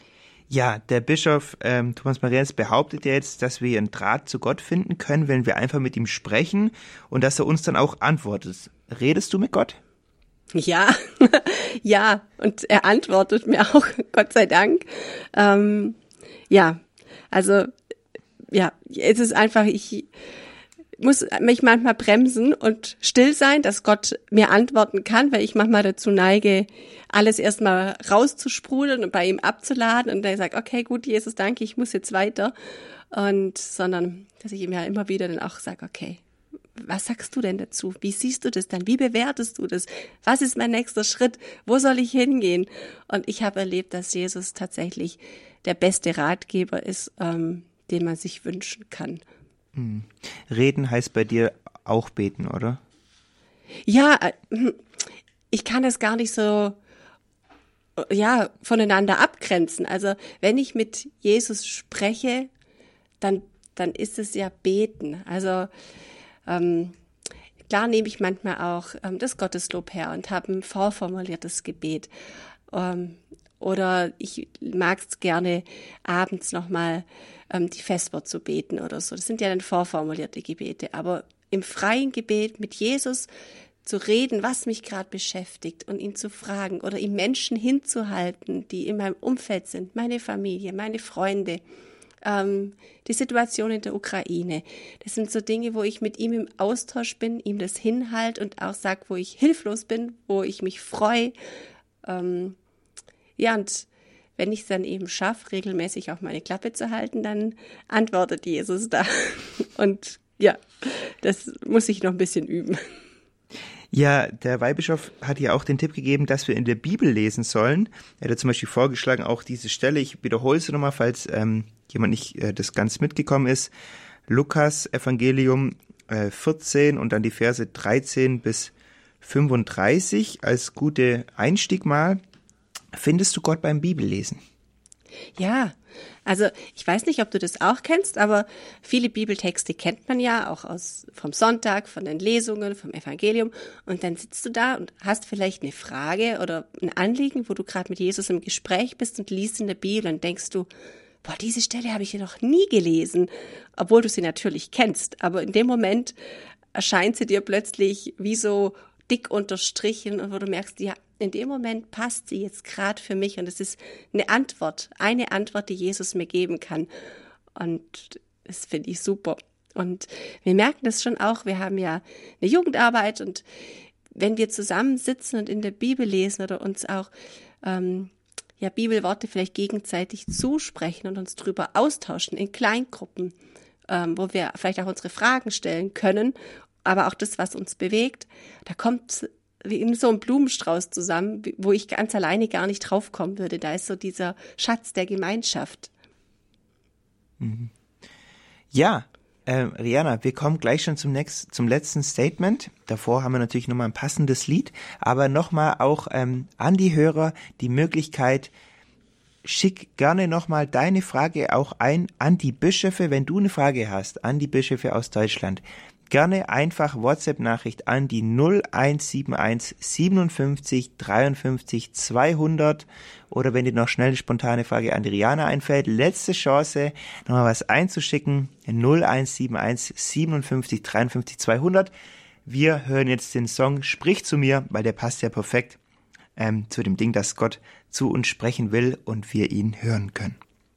S2: Ja, der Bischof ähm, Thomas Maria Renz behauptet ja jetzt, dass wir einen Draht zu Gott finden können, wenn wir einfach mit ihm sprechen, und dass er uns dann auch antwortet. Redest du mit Gott?
S4: Ja, ja, und er antwortet mir auch, Gott sei Dank. Ähm, ja, also, ja, es ist einfach, ich muss mich manchmal bremsen und still sein, dass Gott mir antworten kann, weil ich manchmal dazu neige, alles erstmal rauszusprudeln und bei ihm abzuladen, und er sagt, okay, gut, Jesus, danke, ich muss jetzt weiter. Und, sondern, dass ich ihm ja immer wieder dann auch sage, okay, was sagst du denn dazu? Wie siehst du das dann? Wie bewertest du das? Was ist mein nächster Schritt? Wo soll ich hingehen? Und ich habe erlebt, dass Jesus tatsächlich der beste Ratgeber ist, ähm, den man sich wünschen kann.
S2: Reden heißt bei dir auch beten, oder?
S4: Ja, ich kann es gar nicht so, ja, voneinander abgrenzen. Also wenn ich mit Jesus spreche, dann, dann ist es ja beten. Also ähm, klar nehme ich manchmal auch ähm, das Gotteslob her und habe ein vorformuliertes Gebet. Ähm, oder ich mag es gerne abends nochmal ähm, die Vesper zu beten oder so. Das sind ja dann vorformulierte Gebete. Aber im freien Gebet mit Jesus zu reden, was mich gerade beschäftigt, und ihn zu fragen oder ihm Menschen hinzuhalten, die in meinem Umfeld sind, meine Familie, meine Freunde, ähm, die Situation in der Ukraine. Das sind so Dinge, wo ich mit ihm im Austausch bin, ihm das hinhalte und auch sage, wo ich hilflos bin, wo ich mich freue. Ähm, ja, und wenn ich es dann eben schaffe, regelmäßig auch meine Klappe zu halten, dann antwortet Jesus da. Und ja, das muss ich noch ein bisschen üben.
S2: Ja, der Weihbischof hat ja auch den Tipp gegeben, dass wir in der Bibel lesen sollen. Er hat zum Beispiel vorgeschlagen, auch diese Stelle, ich wiederhole es nochmal, falls ähm, jemand nicht äh, das ganz mitgekommen ist, Lukas Evangelium äh, vierzehn und dann die Verse dreizehn bis fünfunddreißig als gute Einstieg mal. Findest du Gott beim Bibellesen?
S4: Ja, also ich weiß nicht, ob du das auch kennst, aber viele Bibeltexte kennt man ja auch aus vom Sonntag, von den Lesungen, vom Evangelium, und dann sitzt du da und hast vielleicht eine Frage oder ein Anliegen, wo du gerade mit Jesus im Gespräch bist und liest in der Bibel und denkst du, boah, diese Stelle habe ich ja noch nie gelesen, obwohl du sie natürlich kennst, aber in dem Moment erscheint sie dir plötzlich wie so dick unterstrichen, und wo du merkst, ja, in dem Moment passt sie jetzt gerade für mich und es ist eine Antwort, eine Antwort, die Jesus mir geben kann. Und das finde ich super. Und wir merken das schon auch, wir haben ja eine Jugendarbeit und wenn wir zusammensitzen und in der Bibel lesen oder uns auch ähm, ja, Bibelworte vielleicht gegenseitig zusprechen und uns drüber austauschen in Kleingruppen, ähm, wo wir vielleicht auch unsere Fragen stellen können, aber auch das, was uns bewegt, da kommt wie in so ein Blumenstrauß zusammen, wo ich ganz alleine gar nicht draufkommen würde. Da ist so dieser Schatz der Gemeinschaft.
S2: Mhm. Ja, äh, Rihanna, wir kommen gleich schon zum, nächsten, zum letzten Statement. Davor haben wir natürlich nochmal ein passendes Lied, aber nochmal auch ähm, an die Hörer die Möglichkeit, schick gerne nochmal deine Frage auch ein an die Bischöfe, wenn du eine Frage hast, an die Bischöfe aus Deutschland. Gerne einfach WhatsApp-Nachricht an die null eins sieben eins siebenundfünfzig dreiundfünfzig zweihundert oder wenn dir noch schnell eine spontane Frage an die Rihanna einfällt, letzte Chance, nochmal was einzuschicken, null eins sieben eins siebenundfünfzig dreiundfünfzig zweihundert. Wir hören jetzt den Song Sprich zu mir, weil der passt ja perfekt ähm, zu dem Ding, dass Gott zu uns sprechen will und wir ihn hören können.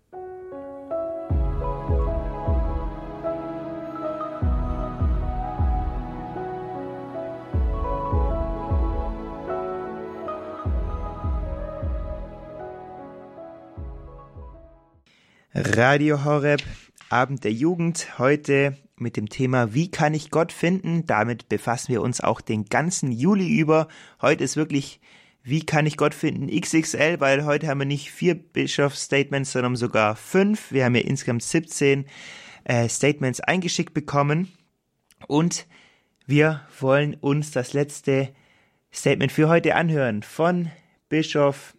S2: Radio Horeb, Abend der Jugend, heute mit dem Thema Wie kann ich Gott finden? Damit befassen wir uns auch den ganzen Juli über. Heute ist wirklich Wie kann ich Gott finden? X X L, weil heute haben wir nicht vier Bischofsstatements, sondern sogar fünf. Wir haben ja insgesamt siebzehn äh, Statements eingeschickt bekommen und wir wollen uns das letzte Statement für heute anhören von Bischof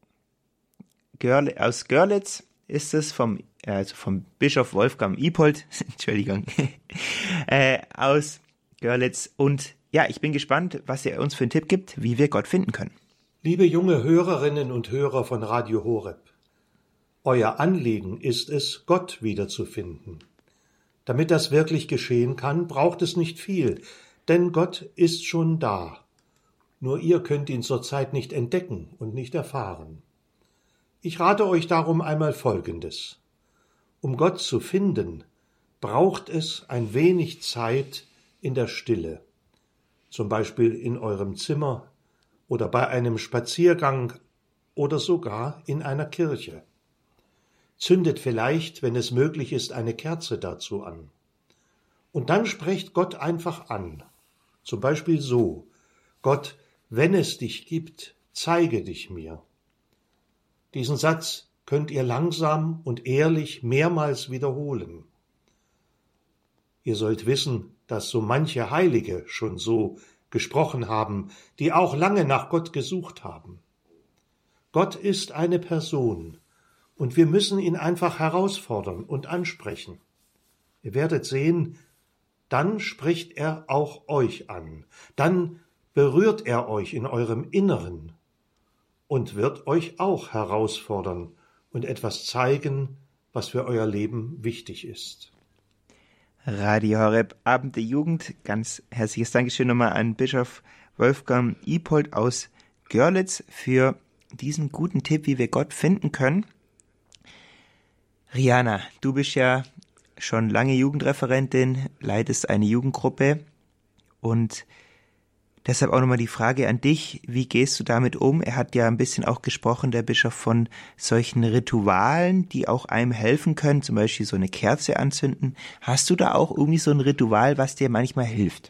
S2: Görl- aus Görlitz. Ist es vom, also vom Bischof Wolfgang Ipold, Entschuldigung, äh, aus Görlitz. Und ja, ich bin gespannt, was er uns für einen Tipp gibt, wie wir Gott finden können.
S10: Liebe junge Hörerinnen und Hörer von Radio Horeb, euer Anliegen ist es, Gott wiederzufinden. Damit das wirklich geschehen kann, braucht es nicht viel, denn Gott ist schon da. Nur ihr könnt ihn zurzeit nicht entdecken und nicht erfahren. Ich rate euch darum einmal Folgendes. Um Gott zu finden, braucht es ein wenig Zeit in der Stille, zum Beispiel in eurem Zimmer oder bei einem Spaziergang oder sogar in einer Kirche. Zündet vielleicht, wenn es möglich ist, eine Kerze dazu an. Und dann sprecht Gott einfach an, zum Beispiel so: Gott, wenn es dich gibt, zeige dich mir. Diesen Satz könnt ihr langsam und ehrlich mehrmals wiederholen. Ihr sollt wissen, dass so manche Heilige schon so gesprochen haben, die auch lange nach Gott gesucht haben. Gott ist eine Person und wir müssen ihn einfach herausfordern und ansprechen. Ihr werdet sehen, dann spricht er auch euch an, dann berührt er euch in eurem Inneren und wird euch auch herausfordern und etwas zeigen, was für euer Leben wichtig ist.
S2: Radio Horeb, Abend der Jugend. Ganz herzliches Dankeschön nochmal an Bischof Wolfgang Ipold aus Görlitz für diesen guten Tipp, wie wir Gott finden können. Rihanna, du bist ja schon lange Jugendreferentin, leitest eine Jugendgruppe und deshalb auch nochmal die Frage an dich, wie gehst du damit um? Er hat ja ein bisschen auch gesprochen, der Bischof, von solchen Ritualen, die auch einem helfen können, zum Beispiel so eine Kerze anzünden. Hast du da auch irgendwie so ein Ritual, was dir manchmal hilft?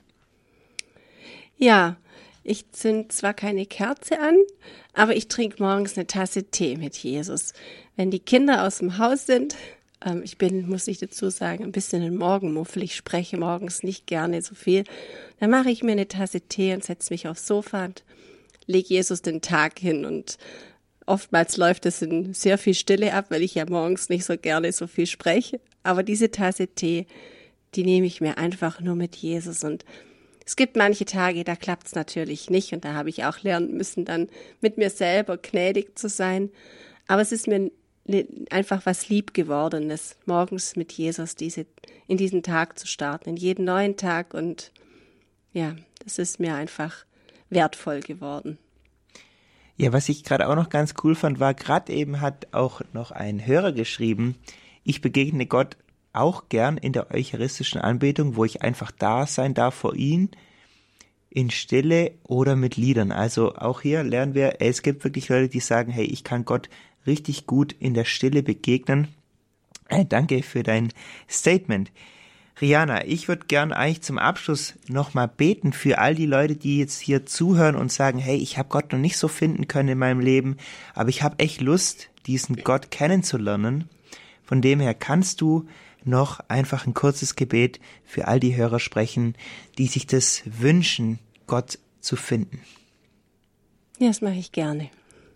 S4: Ja, ich zünd zwar keine Kerze an, aber ich trinke morgens eine Tasse Tee mit Jesus. Wenn die Kinder aus dem Haus sind, ähm, ich bin, muss ich dazu sagen, ein bisschen ein Morgenmuffel, ich spreche morgens nicht gerne so viel, dann mache ich mir eine Tasse Tee und setze mich aufs Sofa und lege Jesus den Tag hin. Und oftmals läuft es in sehr viel Stille ab, weil ich ja morgens nicht so gerne so viel spreche. Aber diese Tasse Tee, die nehme ich mir einfach nur mit Jesus. Und es gibt manche Tage, da klappt es natürlich nicht. Und da habe ich auch lernen müssen, dann mit mir selber gnädig zu sein. Aber es ist mir einfach was Liebgewordenes, morgens mit Jesus diese, in diesen Tag zu starten, in jeden neuen Tag. Und ja, das ist mir einfach wertvoll geworden.
S2: Ja, was ich gerade auch noch ganz cool fand, war, gerade eben hat auch noch ein Hörer geschrieben, ich begegne Gott auch gern in der eucharistischen Anbetung, wo ich einfach da sein darf vor ihm, in Stille oder mit Liedern. Also auch hier lernen wir, es gibt wirklich Leute, die sagen, hey, ich kann Gott richtig gut in der Stille begegnen. Äh, danke für dein Statement. Rihanna, ich würde gern eigentlich zum Abschluss nochmal beten für all die Leute, die jetzt hier zuhören und sagen, hey, ich habe Gott noch nicht so finden können in meinem Leben, aber ich habe echt Lust, diesen Gott kennenzulernen. Von dem her kannst du noch einfach ein kurzes Gebet für all die Hörer sprechen, die sich das wünschen, Gott zu finden.
S4: Ja, das mache ich gerne.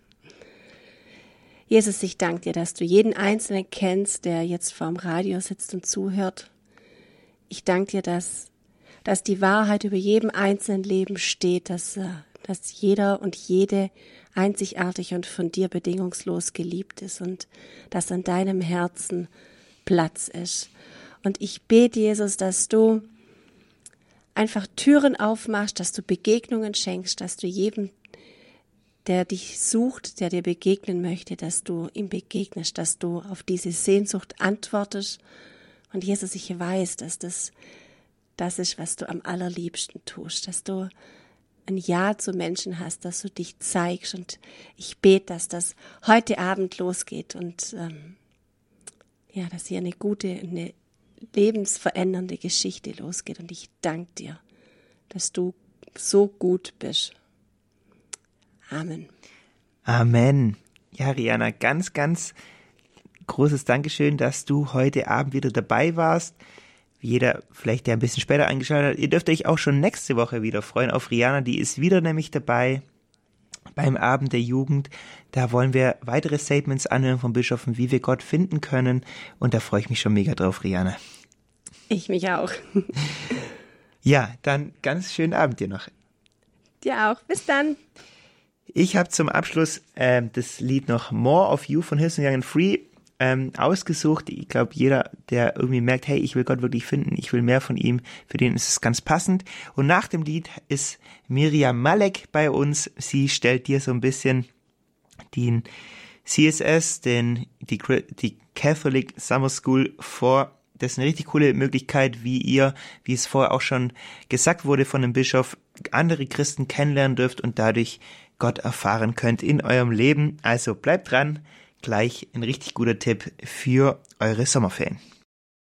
S4: Jesus, ich danke dir, dass du jeden Einzelnen kennst, der jetzt vorm Radio sitzt und zuhört. Ich danke dir, dass, dass die Wahrheit über jedem einzelnen Leben steht, dass, dass jeder und jede einzigartig und von dir bedingungslos geliebt ist und dass an deinem Herzen Platz ist. Und ich bete, Jesus, dass du einfach Türen aufmachst, dass du Begegnungen schenkst, dass du jedem, der dich sucht, der dir begegnen möchte, dass du ihm begegnest, dass du auf diese Sehnsucht antwortest. Und Jesus, ich weiß, dass das das ist, was du am allerliebsten tust, dass du ein Ja zu Menschen hast, dass du dich zeigst. Und ich bete, dass das heute Abend losgeht und ähm, ja, dass hier eine gute, eine lebensverändernde Geschichte losgeht. Und ich danke dir, dass du so gut bist. Amen.
S2: Amen. Ja, Rihanna, ganz, ganz großes Dankeschön, dass du heute Abend wieder dabei warst. Jeder vielleicht, der ein bisschen später eingeschaltet hat, ihr dürft euch auch schon nächste Woche wieder freuen auf Rihanna. Die ist wieder nämlich dabei beim Abend der Jugend. Da wollen wir weitere Statements anhören vom Bischof, wie wir Gott finden können. Und da freue ich mich schon mega drauf, Rihanna.
S4: Ich mich auch.
S2: Ja, dann ganz schönen Abend dir noch.
S4: Dir auch. Bis dann.
S2: Ich habe zum Abschluss äh, das Lied noch More of You von Hillsong Young and Free ähm, ausgesucht. Ich glaube, jeder, der irgendwie merkt, hey, ich will Gott wirklich finden, ich will mehr von ihm, für den ist es ganz passend. Und nach dem Lied ist Miriam Malek bei uns. Sie stellt dir so ein bisschen den C S S, den, die, die Catholic Summer School vor. Das ist eine richtig coole Möglichkeit, wie ihr, wie es vorher auch schon gesagt wurde von dem Bischof, andere Christen kennenlernen dürft und dadurch Gott erfahren könnt in eurem Leben. Also bleibt dran, gleich ein richtig guter Tipp für eure Sommerferien.